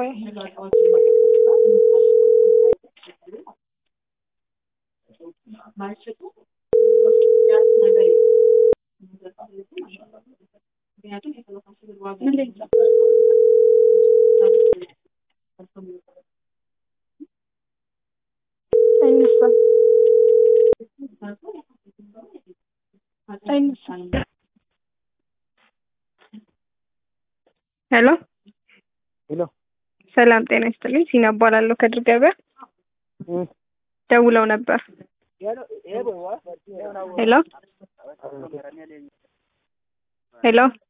ቆይ ሄሎ ሄሎ ሰላም ጤና ይስጥልኝ። ሲና እባላለሁ ከድር ገበያ ደውለው ነበር። ሄሎ ሄሎ